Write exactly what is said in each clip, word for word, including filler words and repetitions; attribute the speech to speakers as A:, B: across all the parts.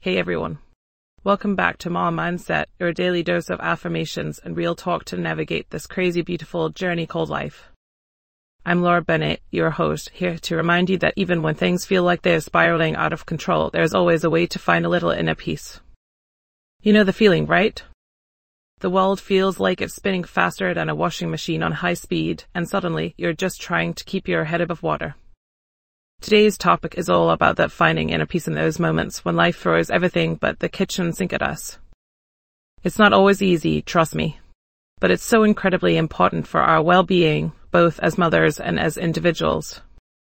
A: Hey everyone. Welcome back to Mom Mindset, your daily dose of affirmations and real talk to navigate this crazy, beautiful journey called life. I'm Laura Bennett, your host, here to remind you that even when things feel like they're spiraling out of control, there's always a way to find a little inner peace. You know the feeling, right? The world feels like it's spinning faster than a washing machine on high speed, and suddenly you're just trying to keep your head above water. Today's topic is all about that finding inner peace in those moments when life throws everything but the kitchen sink at us. It's not always easy, trust me, but it's so incredibly important for our well-being, both as mothers and as individuals.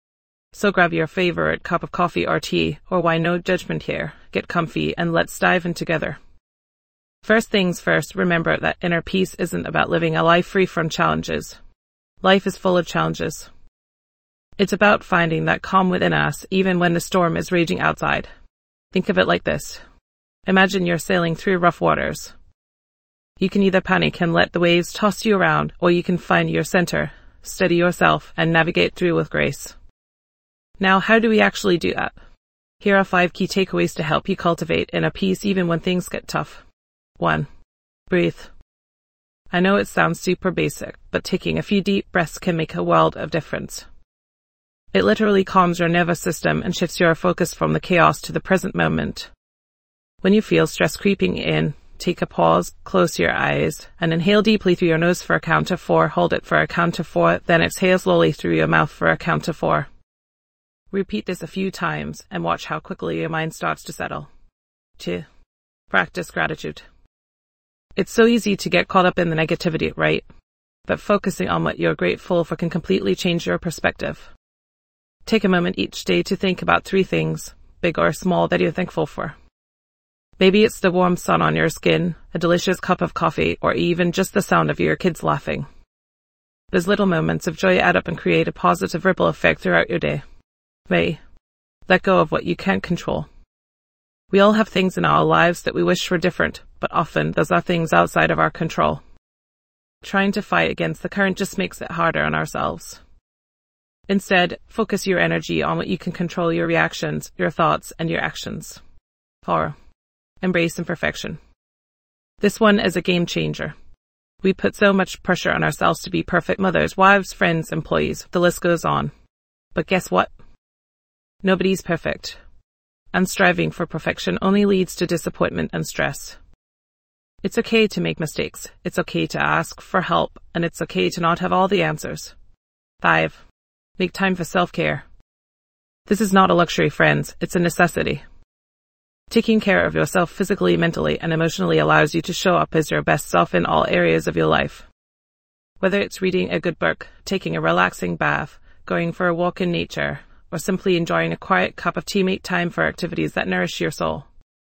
A: So grab your favorite cup of coffee or tea, or why no judgment here, get comfy and let's dive in together. First things first, remember that inner peace isn't about living a life free from challenges. Life is full of challenges. It's about finding that calm within us even when the storm is raging outside. Think of it like this. Imagine you're sailing through rough waters. You can either panic and let the waves toss you around, or you can find your center, steady yourself, and navigate through with grace. Now, how do we actually do that? Here are five key takeaways to help you cultivate inner peace even when things get tough. One. Breathe. I know it sounds super basic, but taking a few deep breaths can make a world of difference. It literally calms your nervous system and shifts your focus from the chaos to the present moment. When you feel stress creeping in, take a pause, close your eyes, and inhale deeply through your nose for a count of four, hold it for a count of four, then exhale slowly through your mouth for a count of four. Repeat this a few times and watch how quickly your mind starts to settle. Two. Practice gratitude. It's so easy to get caught up in the negativity, right? But focusing on what you're grateful for can completely change your perspective. Take a moment each day to think about three things, big or small, that you're thankful for. Maybe it's the warm sun on your skin, a delicious cup of coffee, or even just the sound of your kids laughing. Those little moments of joy add up and create a positive ripple effect throughout your day. May. Let go of what you can't control. We all have things in our lives that we wish were different, but often those are things outside of our control. Trying to fight against the current just makes it harder on ourselves. Instead, focus your energy on what you can control: your reactions, your thoughts, and your actions. Four. Embrace imperfection. This one is a game changer. We put so much pressure on ourselves to be perfect mothers, wives, friends, employees, the list goes on. But guess what? Nobody's perfect. And striving for perfection only leads to disappointment and stress. It's okay to make mistakes. It's okay to ask for help, and it's okay to not have all the answers. Five. Make time for self-care. This is not a luxury, friends. It's a necessity. Taking care of yourself physically, mentally, and emotionally allows you to show up as your best self in all areas of your life. Whether it's reading a good book, taking a relaxing bath, going for a walk in nature, or simply enjoying a quiet cup of tea, make time for activities that nourish your soul.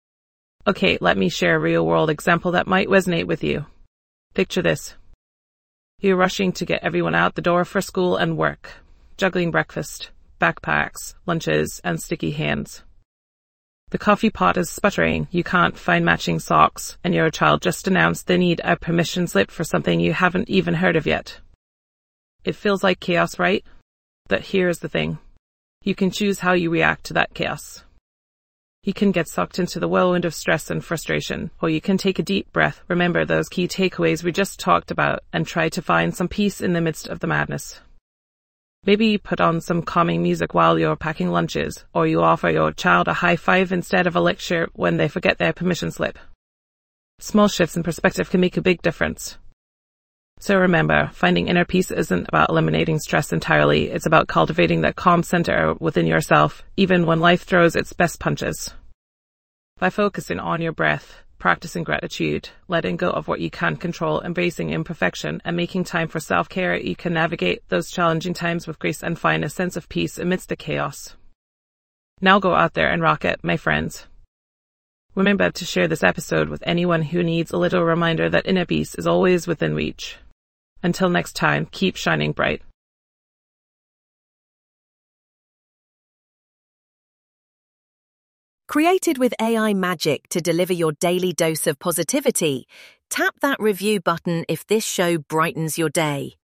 A: Okay, let me share a real-world example that might resonate with you. Picture this. You're rushing to get everyone out the door for school and work, juggling breakfast, backpacks, lunches, and sticky hands. The coffee pot is sputtering, you can't find matching socks, and your child just announced they need a permission slip for something you haven't even heard of yet. It feels like chaos, right? But here's the thing. You can choose how you react to that chaos. You can get sucked into the whirlwind of stress and frustration, or you can take a deep breath, remember those key takeaways we just talked about, and try to find some peace in the midst of the madness. Maybe you put on some calming music while you're packing lunches, or you offer your child a high five instead of a lecture when they forget their permission slip. Small shifts in perspective can make a big difference. So remember, finding inner peace isn't about eliminating stress entirely, it's about cultivating that calm center within yourself, even when life throws its best punches. By focusing on your breath, practicing gratitude, letting go of what you can't control, embracing imperfection, and making time for self-care, you can navigate those challenging times with grace and find a sense of peace amidst the chaos. Now go out there and rock it, my friends. Remember to share this episode with anyone who needs a little reminder that inner peace is always within reach. Until next time, keep shining bright.
B: Created with A I magic to deliver your daily dose of positivity, tap that review button if this show brightens your day.